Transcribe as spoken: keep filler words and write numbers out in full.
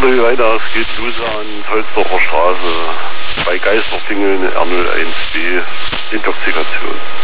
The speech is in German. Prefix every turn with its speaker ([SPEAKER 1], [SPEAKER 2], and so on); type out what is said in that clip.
[SPEAKER 1] Hallo weiter, es geht los an Holzdorfer Straße. Bei Geisterklingeln R null eins B, Intoxikation.